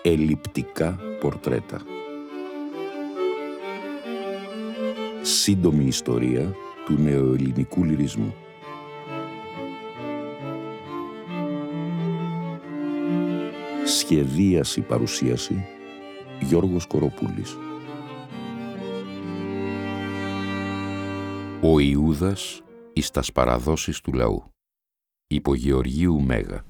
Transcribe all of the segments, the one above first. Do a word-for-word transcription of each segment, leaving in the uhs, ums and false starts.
Ελλειπτικά πορτρέτα. Σύντομη ιστορία του νεοελληνικού λυρισμού. Σχεδίαση παρουσίαση Γιώργος Κοροπούλης. Ο Ιούδας εις τας παραδόσεις του λαού. Υπό Γεωργίου Μέγα.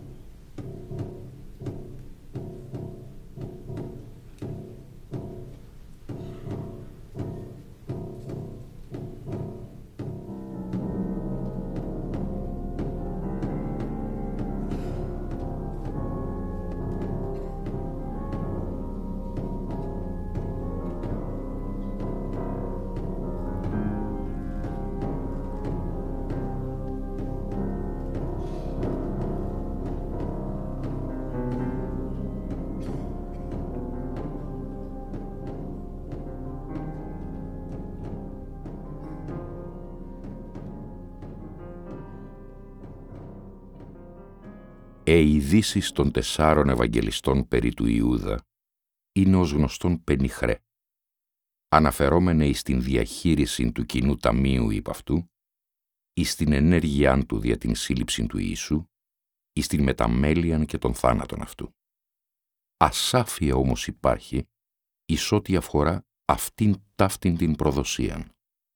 Οι ειδήσεις των τεσσάρων Ευαγγελιστών περί του Ιούδα είναι ως γνωστόν πενιχρέ, αναφερόμενε εις την διαχείριση του κοινού ταμείου υπ' αυτού, εις την ενέργειάν του δια την σύλληψη του Ιησού, εις την μεταμέλειαν και των θάνατων αυτού. Ασάφεια όμως υπάρχει εις ό,τι αφορά αυτήν ταύτην την προδοσίαν.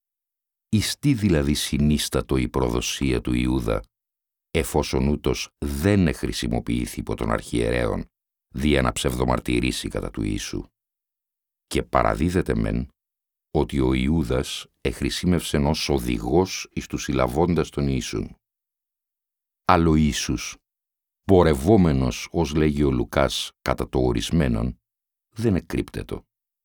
Εις τι δηλαδή συνίστατο η προδοσία του Ιούδα, εφόσον ούτως δεν εχρησιμοποιήθη υπό των αρχιερέων δια να ψευδομαρτυρήσει κατά του Ιησού. Και παραδίδεται μεν ότι ο Ιούδας εχρησίμευσεν ως οδηγός εις τους συλλαβώντας τον Ιησούν. Αλλά ο Ιησούς, πορευόμενος ως λέγει ο Λουκάς κατά το ορισμένον, δεν εκρύπτετο.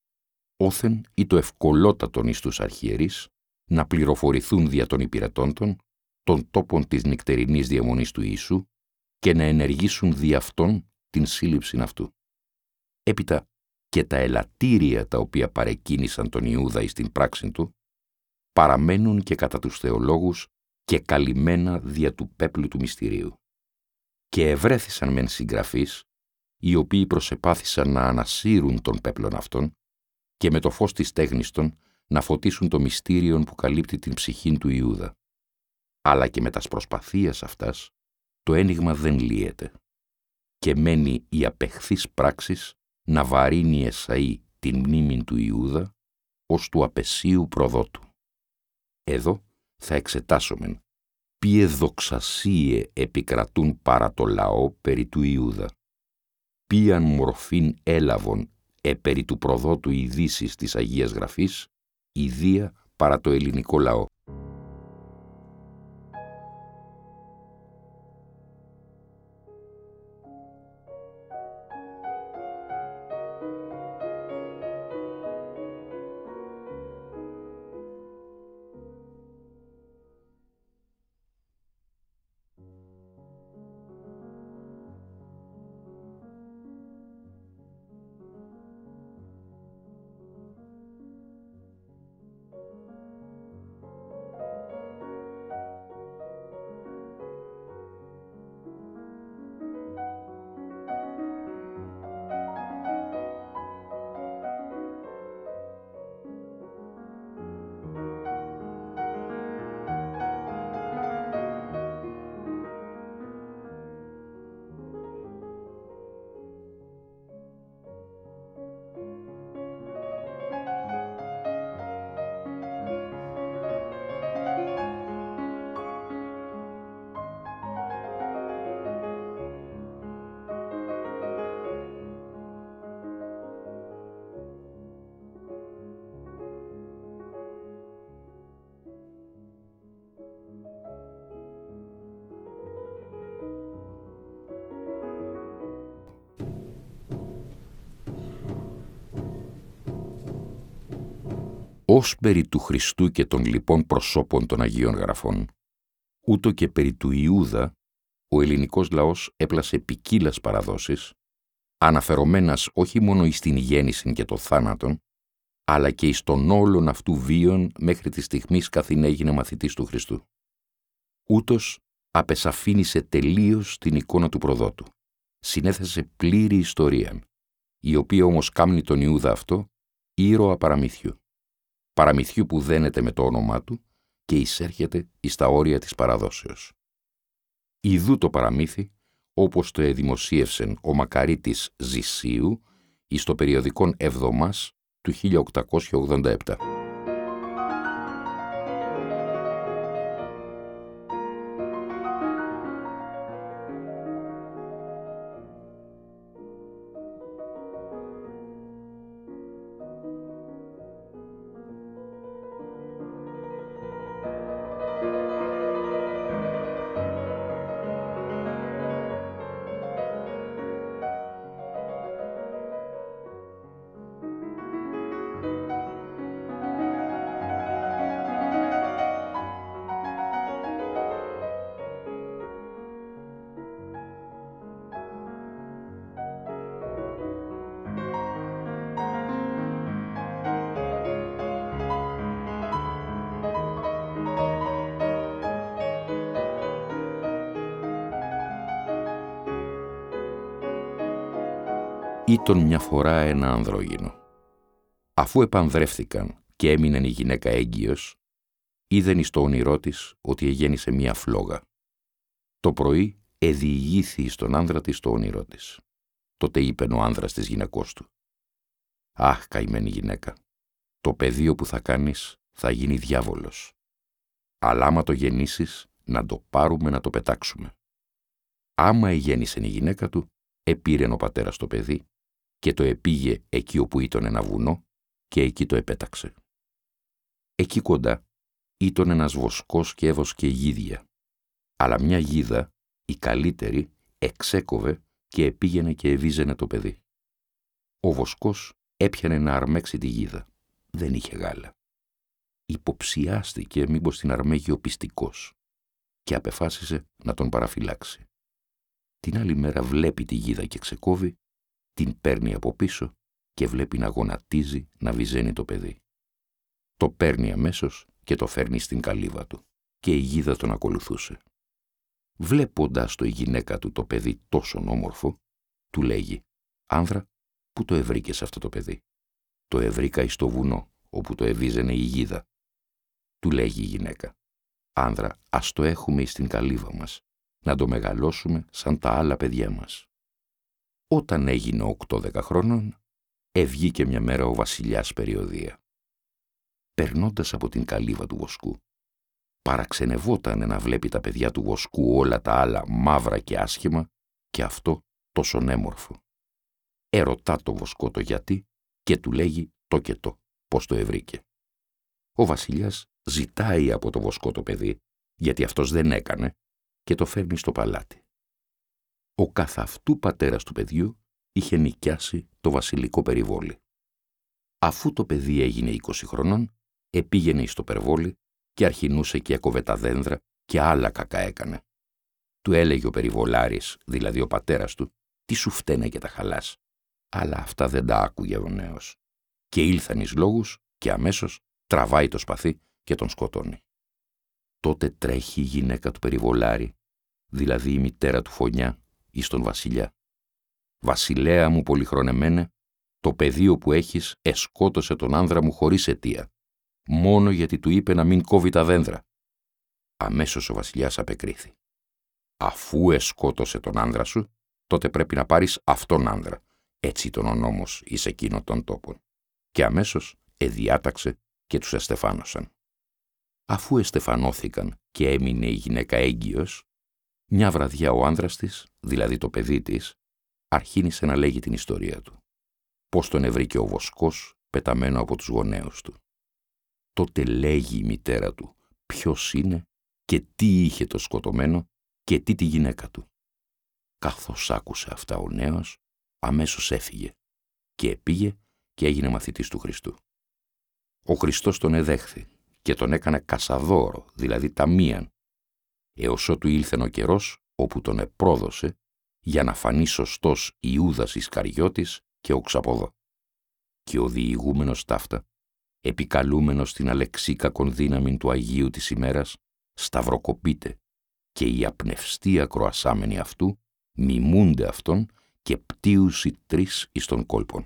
Όθεν ή το ευκολότατον εις τους αρχιερείς να πληροφορηθούν δια των υπηρετώντων των τόπων της νυκτερινής διαμονής του Ιησού και να ενεργήσουν δι' αυτόν την σύλληψην αυτού. Έπειτα και τα ελαττήρια τα οποία παρεκκίνησαν τον Ιούδα εις την πράξην του, παραμένουν και κατά τους θεολόγους και καλυμμένα δια του πέπλου του μυστηρίου. Και ευρέθησαν μεν συγγραφείς, οι οποίοι προσεπάθησαν να ανασύρουν τον πέπλον αυτόν και με το φως της τέχνης να φωτίσουν το μυστήριον που καλύπτει την ψυχήν του Ιούδα. Αλλά και με τας προσπαθίας αυτάς το ένιγμα δεν λύεται και μένει η απεχθής πράξης να βαρύνει εσαΐ την μνήμην του Ιούδα ως του απεσίου προδότου. Εδώ θα εξετάσομεν ποιε δοξασίε επικρατούν παρά το λαό περί του Ιούδα, ποιαν μορφήν έλαβον επερί του προδότου ειδήσεις της Αγίας Γραφής, ιδία παρά το ελληνικό λαό. Ως περί του Χριστού και των λοιπών προσώπων των Αγίων Γραφών, ούτω και περί του Ιούδα, ο ελληνικός λαός έπλασε ποικίλας παραδόσεις, αναφερομένας όχι μόνο εις την γέννηση και το θάνατον, αλλά και εις τον όλον αυτού βίων μέχρι τη στιγμής καθήν έγινε μαθητής του Χριστού. Ούτως απεσαφήνισε τελείως την εικόνα του προδότου. Συνέθεσε πλήρη ιστορία, η οποία όμως κάμνει τον Ιούδα αυτό ήρωα παραμυθιού. Παραμυθιού που δένεται με το όνομά του και εισέρχεται εις τα όρια της παραδόσεως. Ιδού το παραμύθι, όπως το εδημοσίευσεν ο Μακαρίτης Ζησίου εις το περιοδικόν Εβδομάς του χίλια οκτακόσια ογδόντα επτά. Ήτον μια φορά ένα ανδρόγυνο. Αφού επανδρεύθηκαν και έμεινε η γυναίκα έγκυος, είδεν εις το όνειρό της ότι εγέννησε μια φλόγα. Το πρωί εδιηγήθη στον άνδρα της το όνειρό της. Τότε είπεν ο άνδρας της γυναικός του: «Αχ, καημένη γυναίκα, το παιδίο που θα κάνεις θα γίνει διάβολος. Αλλά άμα το γεννήσεις, να το πάρουμε να το πετάξουμε». Άμα εγέννησε η γυναίκα του, επήρεν ο πατέρας το παιδί και το επήγε εκεί όπου ήταν ένα βουνό και εκεί το επέταξε. Εκεί κοντά ήταν ένας βοσκός και έβοσκε γίδια, αλλά μια γίδα, η καλύτερη, εξέκοβε και επήγαινε και εβίζαινε το παιδί. Ο βοσκός έπιανε να αρμέξει τη γίδα. Δεν είχε γάλα. Υποψιάστηκε μήπως την αρμέγει ο πιστικός και απεφάσισε να τον παραφυλάξει. Την άλλη μέρα βλέπει τη γίδα και ξεκόβει, την παίρνει από πίσω και βλέπει να γονατίζει να βυζένει το παιδί. Το παίρνει αμέσως και το φέρνει στην καλύβα του και η γίδα τον ακολουθούσε. Βλέποντας το η γυναίκα του το παιδί τόσο όμορφο, του λέγει: «Άνδρα, πού το ευρήκες αυτό το παιδί?» «Το ευρήκα εις το βουνό, όπου το εβίζαινε η γίδα». Του λέγει η γυναίκα: «Άνδρα, ας το έχουμε εις την καλύβα μας, να το μεγαλώσουμε σαν τα άλλα παιδιά μας». Όταν έγινε οκτώ δέκα χρόνων, ευγήκε μια μέρα ο βασιλιάς περιοδεία. Περνώντας από την καλύβα του βοσκού, παραξενευότανε να βλέπει τα παιδιά του βοσκού όλα τα άλλα μαύρα και άσχημα και αυτό τόσο έμορφο. Ερωτά το βοσκό το γιατί και του λέγει το και το, πώς το ευρήκε. Ο βασιλιάς ζητάει από το βοσκό το παιδί, γιατί αυτός δεν έκανε, και το φέρνει στο παλάτι. Ο καθ' αυτού πατέρας του παιδιού είχε νοικιάσει το βασιλικό περιβόλι. Αφού το παιδί έγινε είκοσι χρονών, επήγαινε στο περιβόλι και αρχινούσε και έκοβε τα δένδρα και άλλα κακά έκανε. Του έλεγε ο περιβολάρης, δηλαδή ο πατέρας του, τι σου φταίνε και τα χαλάς. Αλλά αυτά δεν τα άκουγε ο νέος. Και ήλθαν εις λόγους και αμέσως τραβάει το σπαθί και τον σκοτώνει. Τότε τρέχει η γυναίκα του περιβολάρη, δηλαδή η μητέρα του Φωνιά, εις τον βασιλιά. «Βασιλέα μου πολυχρονεμένε, το πεδίο που έχεις εσκότωσε τον άνδρα μου χωρίς αιτία, μόνο γιατί του είπε να μην κόβει τα δένδρα». Αμέσως ο βασιλιάς απεκρίθη: «Αφού εσκότωσε τον άνδρα σου, τότε πρέπει να πάρεις αυτόν άνδρα. Έτσι ήταν ο νόμος εις εκείνο των τόπων». Και αμέσως εδιάταξε και τους εστεφάνωσαν. Αφού εστεφανώθηκαν και έμεινε η γυναίκα έγκυος, μια βραδιά ο άνδρας της, δηλαδή το παιδί της, αρχίνησε να λέγει την ιστορία του. Πώς τον ευρήκε ο βοσκός πεταμένο από τους γονέους του. Τότε λέγει η μητέρα του ποιος είναι και τι είχε το σκοτωμένο και τι τη γυναίκα του. Καθώς άκουσε αυτά ο νέος, αμέσως έφυγε και επήγε και έγινε μαθητής του Χριστού. Ο Χριστός τον εδέχθη και τον έκανε κασαδόρο, δηλαδή ταμείαν, έως ότου ήλθεν ο καιρός όπου τον επρόδωσε για να φανεί σωστός Ιούδας Ισκαριώτης και οξαποδό. Και ο διηγούμενος ταύτα, επικαλούμενος την αλεξίκακον δύναμην του Αγίου της ημέρας, σταυροκοπείται και οι απνευστοί ακροασάμενοι αυτού μιμούνται αυτόν και πτύουσι τρεις εις των κόλπων.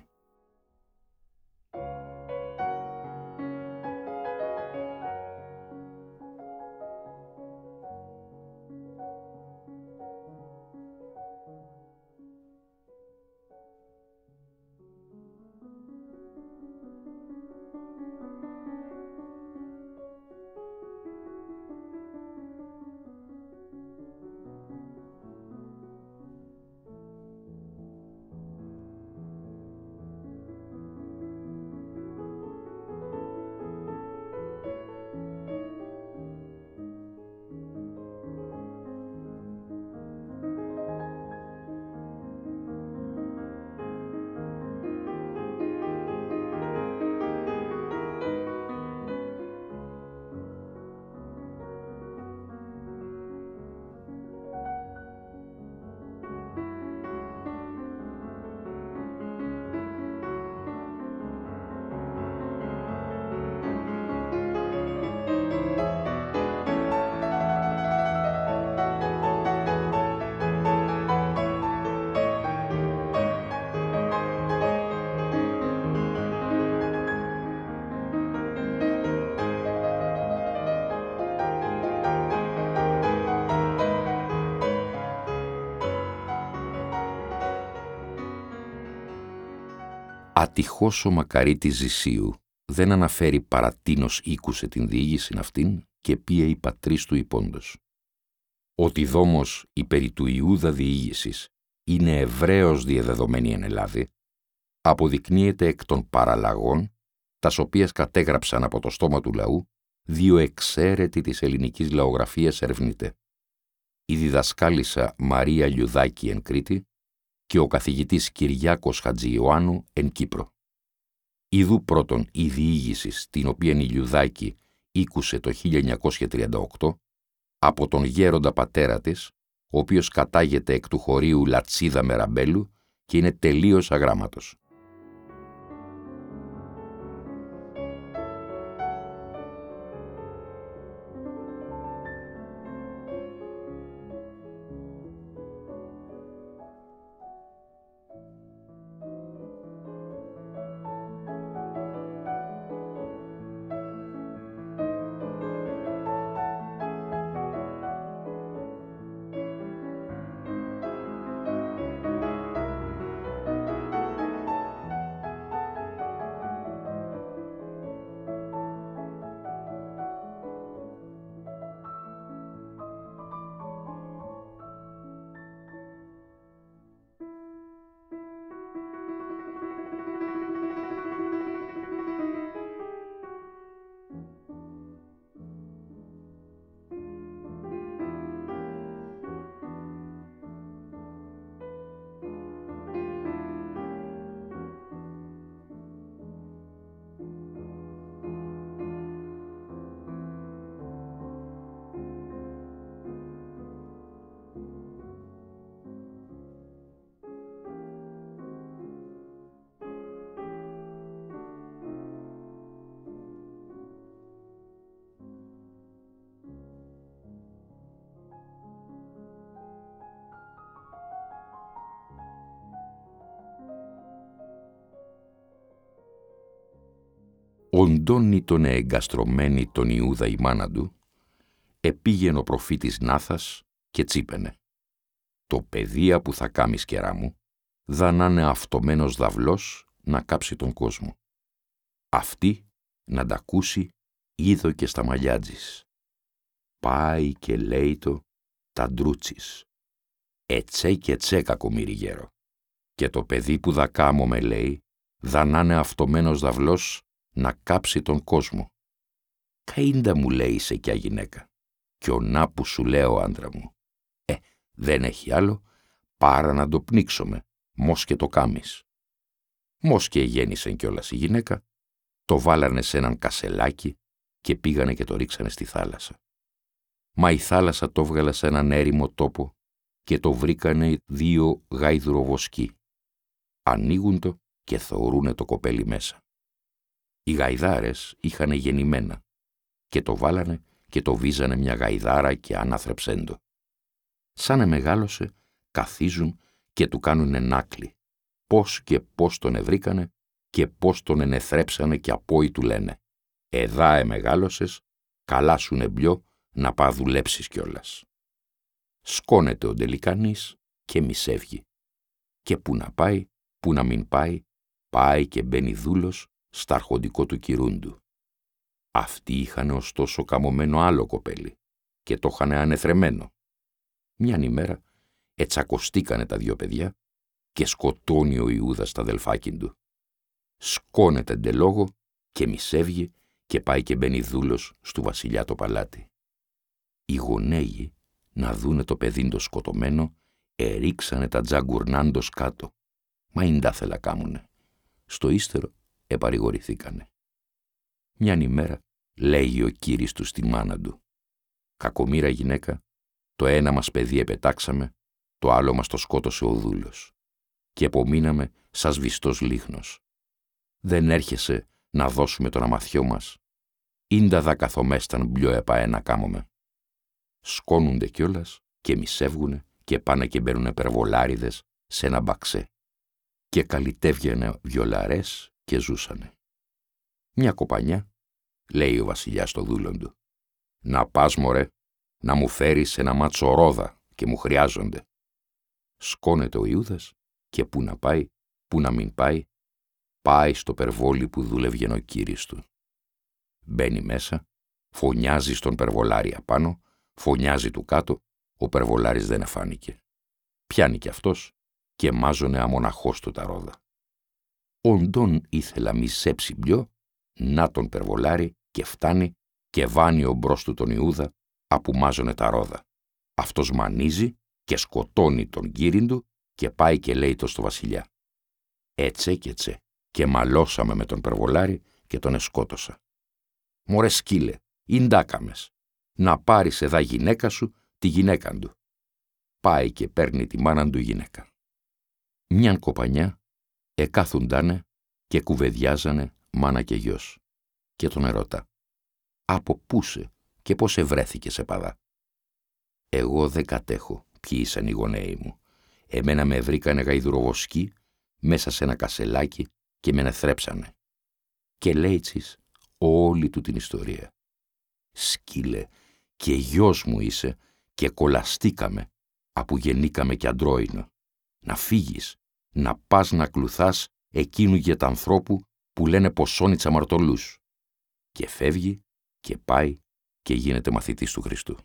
Ατυχώς ο Μακαρίτης Ζησίου δεν αναφέρει παρά τίνος ήκουσε την διήγησιν αυτήν και πίε η πατρίς του υπόντος. Ότι δόμος η περί του Ιούδα διήγησης είναι ευρέως διεδεδομένη εν Ελλάδη, αποδεικνύεται εκ των παραλλαγών, τας οποίες κατέγραψαν από το στόμα του λαού δύο εξαίρετοι της ελληνικής λαογραφίας ερευνητέ. Η διδασκάλισσα Μαρία Λιουδάκη εν Κρήτη και ο καθηγητής Κυριάκος Χατζιωάννου εν Κύπρο. Ιδού πρώτον η διήγηση την οποία η Λιουδάκη ήκουσε το χίλια εννιακόσια τριάντα οκτώ από τον γέροντα πατέρα της, ο οποίος κατάγεται εκ του χωρίου Λατσίδα Μεραμπέλου και είναι τελείως αγράμματος. Οντώνει τον εγκαστρωμένη τον Ιούδα η μάνα του, επήγαινε ο προφήτης Νάθας και τσίπαινε. Το παιδεία που θα κάμεις κερά μου, δα να είναι αυτομένος δαυλός να κάψει τον κόσμο. Αυτή να τ' ακούσει είδο και στα μαλλιάτζης. Πάει και λέει το τα ντρούτσις. Ετσέ και ετσέ κακομοίρη γέρο. Και το παιδί που δα κάμω με λέει, δα να είναι αυτομένος δαυλός να κάψει τον κόσμο. Καΐντα μου λέει σε κιά γυναίκα. Κι ο να που σου λέω άντρα μου. Ε, δεν έχει άλλο, παρά να το πνίξουμε, μος και το κάμεις. Μος και γέννησεν κιόλας η γυναίκα, το βάλανε σε έναν κασελάκι και πήγανε και το ρίξανε στη θάλασσα. Μα η θάλασσα το βγάλα σε έναν έρημο τόπο και το βρήκανε δύο γαϊδουροβοσκοί. Ανοίγουν το και θωρούνε το κοπέλι μέσα. Οι γαϊδάρες είχαν γεννημένα και το βάλανε και το βίζανε μια γαϊδάρα και ανάθρεψέντο. Σαν εμεγάλωσε, καθίζουν και του κάνουνε νάκλι. Πώς και πώς τον ευρήκανε και πώς τον ενεθρέψανε και απόη του λένε «Εδά εμεγάλωσες, καλά σου νεμπλιό να πά δουλέψεις κιόλας». Σκόνεται ο Ντελικανής και μισεύγει. Και που να πάει, που να μην πάει, πάει και μπαίνει δούλος στα αρχοντικό του κυρούντου. Αυτοί είχαν ωστόσο καμωμένο άλλο κοπέλι και το είχαν ανεθρεμένο. Μιαν ημέρα ετσακωστήκανε τα δυο παιδιά και σκοτώνει ο Ιούδας τα αδελφάκιν του. Σκόνεται εντελόγω και μισεύγει και πάει και μπαίνει δούλος στου βασιλιά το παλάτι. Οι γονέοι να δούνε το παιδίν το σκοτωμένο ερίξανε τα τζαγκουρνάντος κάτω. Μα ίν τα θέλα κάμουνε. Στο ύστερο επαρηγορηθήκανε. Μιαν ημέρα λέγει ο κύρις του στη μάνα του «Κακομοίρα γυναίκα, το ένα μας παιδί επετάξαμε, το άλλο μας το σκότωσε ο δούλος και επομείναμε σαν σβηστός λίχνος. Δεν έρχεσαι να δώσουμε τον αμαθιό μας, ίντα δα καθομέσταν μπλιό επαέ να κάμουμε». Σκόνονται κιόλας και μισεύγουνε και πάνε και μπαίνουνε περβολάριδες σε ένα μπαξέ και καλυτεύγαινε βιολαρές και ζούσανε. Μια κοπανιά λέει ο βασιλιάς στο δούλον του «Να πας μωρέ, να μου φέρεις ένα μάτσο ρόδα και μου χρειάζονται». Σκόνεται ο Ιούδας και που να πάει, που να μην πάει, πάει στο περβόλι που δούλευγε ο κύρις του. Μπαίνει μέσα, φωνιάζει στον περβολάρι απάνω, φωνιάζει του κάτω, ο περβολάρης δεν εφάνηκε. Πιάνει κι αυτός και μάζωνε αμοναχώς του τα ρόδα. Οντών ήθελα μισέψει μπλιό, να τον περβολάρι και φτάνει και βάνει ο μπρος του τον Ιούδα, απου μάζωνε τα ρόδα. Αυτός μανίζει και σκοτώνει τον κύριν του και πάει και λέει το στο βασιλιά. «Έτσέ και τσέ και μαλώσαμε με τον περβολάρι και τον εσκότωσα. Μωρέ σκύλε, ιντάκαμες, να πάρεις εδά γυναίκα σου τη γυναίκα του». Πάει και παίρνει τη μάνα του γυναίκα. Μιαν κοπανιά εκάθουντάνε και κουβεντιάζανε μάνα και γιος και τον ερώτα «Από πού σε και πώς ευρέθηκε σε παδά». «Εγώ δεν κατέχω ποιοι ήσαν οι γονέοι μου. Εμένα με βρήκανε γαϊδουροβοσκοί μέσα σε ένα κασελάκι και με νεθρέψανε». Και λέιτσις όλη του την ιστορία. «Σκύλε, και γιος μου είσαι και κολαστήκαμε απου γεννήκαμε κι αντρόινο. Να φύγεις, να πας να κλουθάς εκείνου για τα ανθρώπου που λένε ποσόνι τσαμαρτωλούς». Και φεύγει και πάει και γίνεται μαθητής του Χριστού.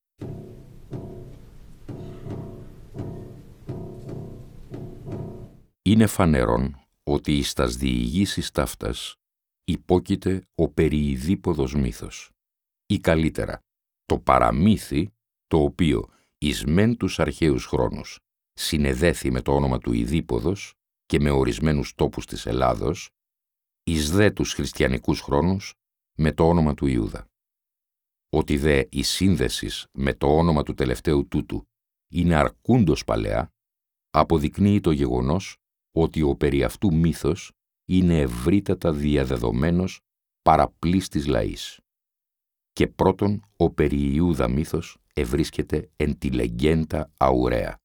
Είναι φανερόν ότι εις τας διηγήσεις ταύτας υπόκειται ο περιειδίποδος μύθος ή καλύτερα το παραμύθι το οποίο εις μεν τους αρχαίους χρόνους συνεδέθη με το όνομα του Ιδίποδος και με ορισμένους τόπους της Ελλάδος, εις δε τους χριστιανικούς χρόνους με το όνομα του Ιούδα. Ότι δε η σύνδεσης με το όνομα του τελευταίου τούτου είναι αρκούντος παλαιά, αποδεικνύει το γεγονός ότι ο περί αυτού μύθος είναι ευρύτατα διαδεδομένος παραπλήστης λαής. Και πρώτον, ο περί Ιούδα μύθος ευρίσκεται εν τη λεγέντα αουραία.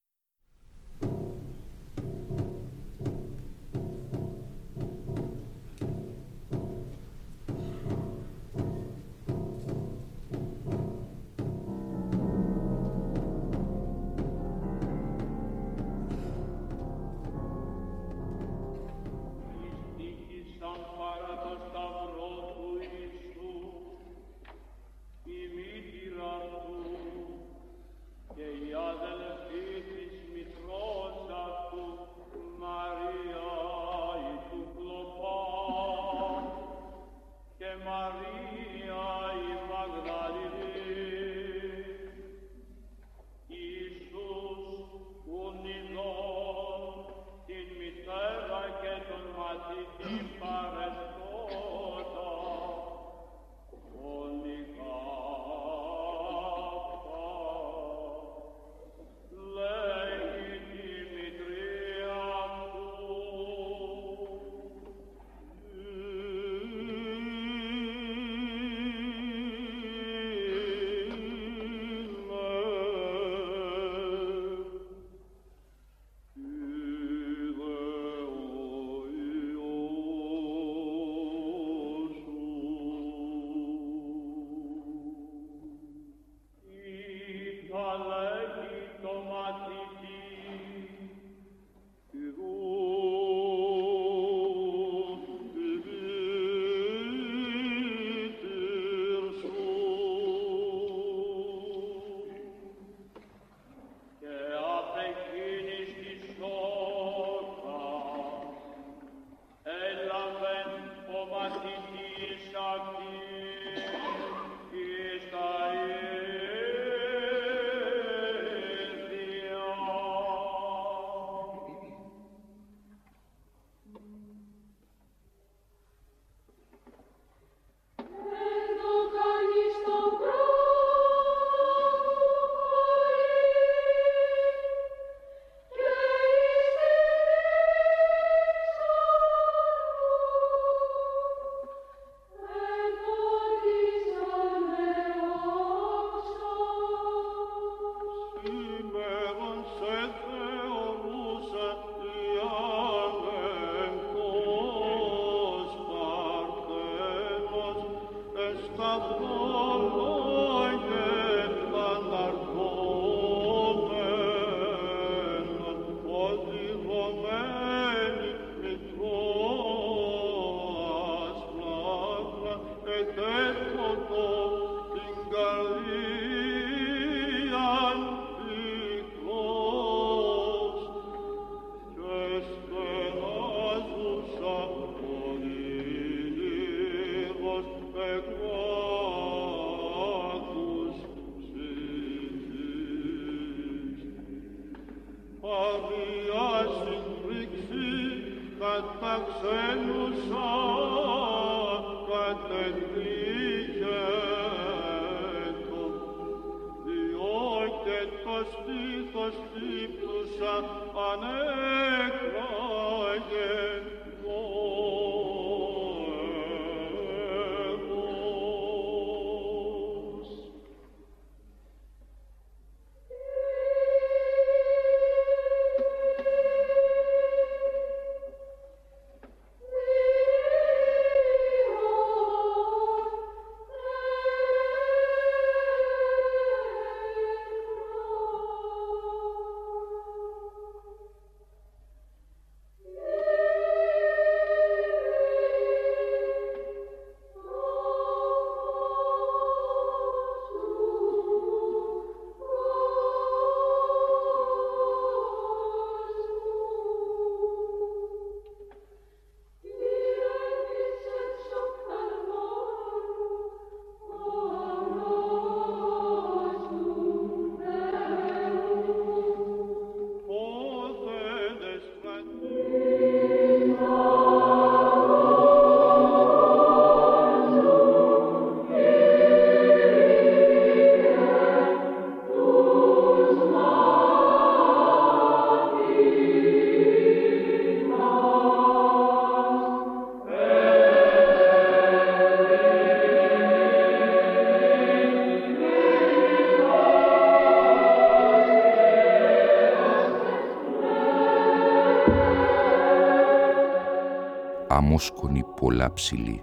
αμόσκονη πολλά ψηλή,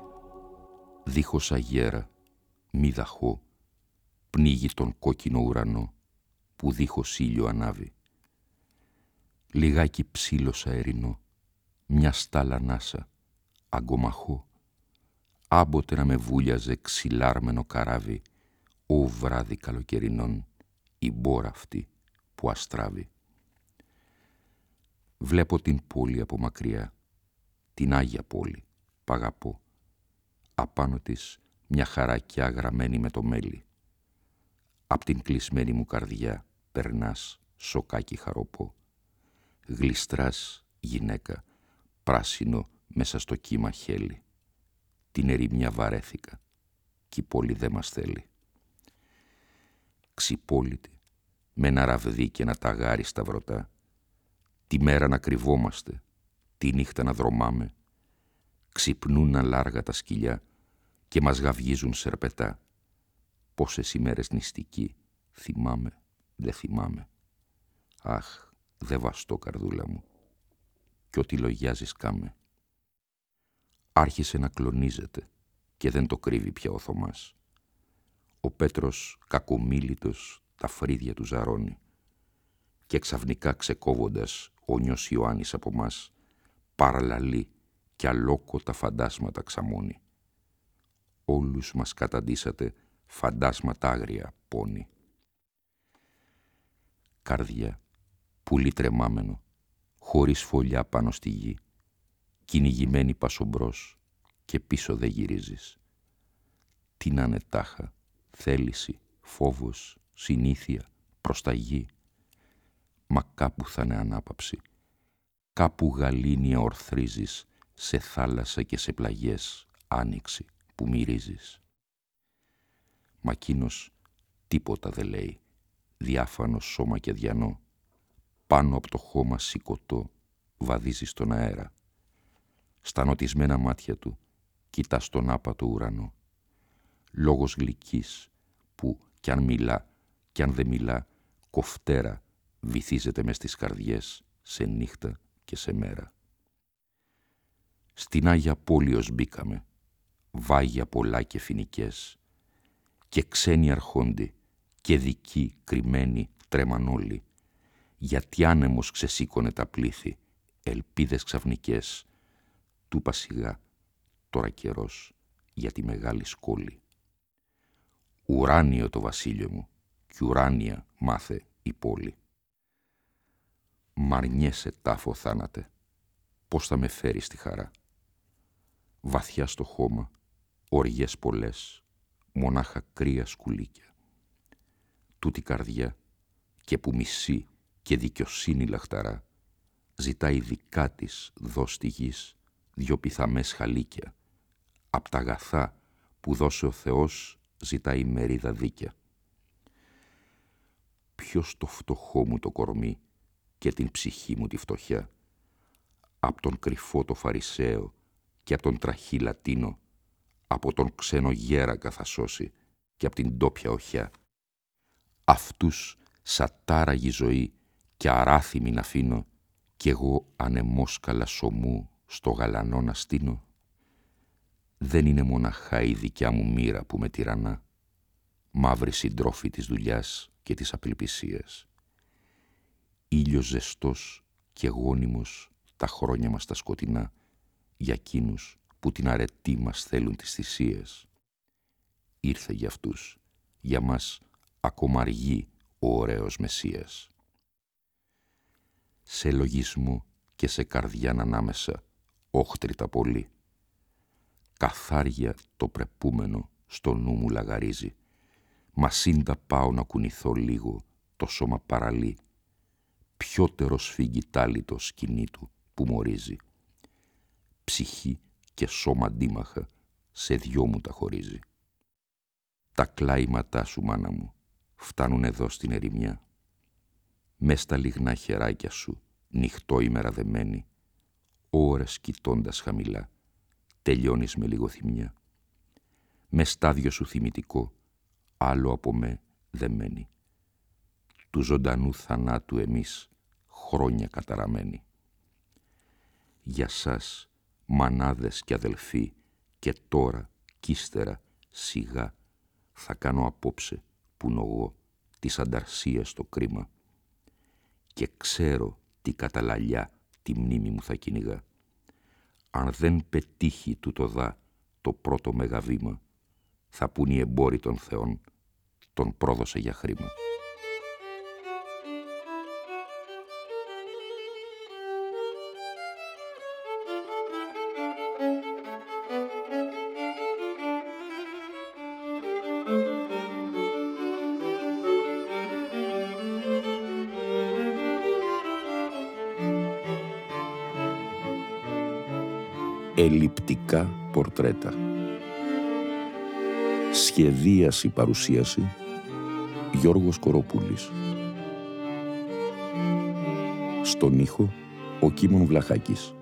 δίχως αγέρα, μη δαχώ, πνίγει τον κόκκινο ουρανό, που δίχως ήλιο ανάβει. Λιγάκι ψήλος αερινό, μια στάλα ανάσα, αγκομαχώ, άμποτε να με βούλιαζε ξυλάρμενο καράβι, ο βράδυ καλοκαιρινών, η μπόρα αυτή που αστράβει. Βλέπω την πόλη από μακριά, την Άγια Πόλη, π' αγαπώ, απάνω της μια χαρακιά γραμμένη με το μέλι. Απ' την κλεισμένη μου καρδιά περνάς σοκάκι χαροπό, γλιστράς γυναίκα, πράσινο μέσα στο κύμα χέλι. Την ερημιά βαρέθηκα κι η πόλη δε μας θέλει. Ξυπόλυτη, με ένα ραβδί και ένα ταγάρι στα βρωτά, τη μέρα να κρυβόμαστε, τη νύχτα να δρομάμε, ξυπνούν αλάργα τα σκυλιά και μας γαυγίζουν σερπετά. Πόσες ημέρες νηστικοί, θυμάμαι, δε θυμάμαι. Αχ, δε βαστώ καρδούλα μου, κι ό,τι λογιάζεις κάμε. Άρχισε να κλονίζεται και δεν το κρύβει πια ο Θωμάς. Ο Πέτρος κακομίλητος τα φρύδια του ζαρώνει και ξαφνικά ξεκόβοντας ο νιός Ιωάννης από μας παραλαλεί κι αλόκοτα φαντάσματα ξαμώνει. Όλους μας καταντήσατε φαντάσματα άγρια πόνοι. Καρδιά, πουλί τρεμάμενο, χωρίς φωλιά πάνω στη γη, κυνηγημένη πασομπρός και πίσω δε γυρίζεις. Τι να είναι τάχα, θέληση, φόβος, συνήθεια, προσταγή. Μα κάπου θα είναι ανάπαυση, κάπου γαλήνια ορθρίζεις σε θάλασσα και σε πλαγιές άνοιξη που μυρίζεις. Μα εκείνος τίποτα δε λέει, διάφανο σώμα και διανό, πάνω από το χώμα σηκωτό βαδίζει στον αέρα. Στα νοτισμένα μάτια του κοιτά στον άπατο ουρανό. Λόγος γλυκής που κι αν μιλά κι αν δεν μιλά, κοφτέρα βυθίζεται μες στις καρδιές σε νύχτα και σε μέρα. Στην Άγια Πόλη ως μπήκαμε, βάγια πολλά και φοινικές, Και ξένοι αρχόντι και δικοί κρυμμένοι τρέμαν όλοι, γιατί άνεμος ξεσήκωνε τα πλήθη, ελπίδες ξαφνικές. Του είπα σιγά, τώρα καιρός για τη μεγάλη σκόλη. Ουράνιο το βασίλειο μου, κι ουράνια μάθε η πόλη. Μ' αρνιέσαι τάφο θάνατε, πώς θα με φέρει στη χαρά. Βαθιά στο χώμα, οργές πολλές, μονάχα κρύα σκουλίκια. Τούτη καρδιά, και που μισεί και δικαιοσύνη λαχταρά, ζητάει δικά της δώσ' τη γης δυο πιθαμές χαλίκια. Απ' τα αγαθά που δώσε ο Θεός ζητάει μερίδα δίκαια. Ποιος το φτωχό μου το κορμί και την ψυχή μου τη φτωχιά, απ' τον κρυφό το Φαρισαίο και απ' τον τραχή Λατίνο, από τον ξένο γέρακα θα σώσει και απ' την ντόπια οχιά. Αυτούς σαν τάραγη ζωή και αράθιμη να αφήνω, κι εγώ ανεμόσκαλα σωμού στο γαλανό να στείνω. Δεν είναι μοναχά η δικιά μου μοίρα που με τυραννά, μαύρη συντρόφη της δουλειάς και της απελπισίας. Ήλιος ζεστός και γόνιμος τα χρόνια μας τα σκοτεινά, για εκείνους που την αρετή μας θέλουν τις θυσίες. Ήρθε για αυτούς, για μας ακόμα αργεί ο ωραίος Μεσσίας. Σε λογισμό και σε καρδιάν ανάμεσα, όχτρητα πολύ, καθάρια το πρεπούμενο στο νου μου λαγαρίζει, μα σύντα πάω να κουνηθώ λίγο, το σώμα παραλύει, πιότερο σφίγγει τάλιτο σκηνή του που μορίζει. Ψυχή και σώμα αντίμαχα σε δυο μου τα χωρίζει. Τα κλάηματά σου, μάνα μου, φτάνουν εδώ στην ερημιά. Μες στα λιγνά χεράκια σου, νυχτό ημέρα δεμένη, ώρες κοιτώντας χαμηλά, τελειώνεις με λιγοθυμιά. Με στάδιο σου θυμητικό, άλλο από με δεμένη. Του ζωντανού θανάτου εμείς, χρόνια καταραμένοι. Για σας, μανάδες και αδελφοί, και τώρα κι ύστερα σιγά θα κάνω απόψε που νογώ της ανταρσίας το κρίμα, και ξέρω τι καταλαλιά τη μνήμη μου θα κυνηγά. Αν δεν πετύχει τούτο δά το πρώτο μεγαβήμα, θα πουν οι εμπόροι των θεών, τον πρόδωσε για χρήμα. Ελλειπτικά πορτρέτα. Σχεδίαση παρουσίαση Γιώργος Κοροπούλης. Στον ήχο ο Κίμων Βλαχάκης.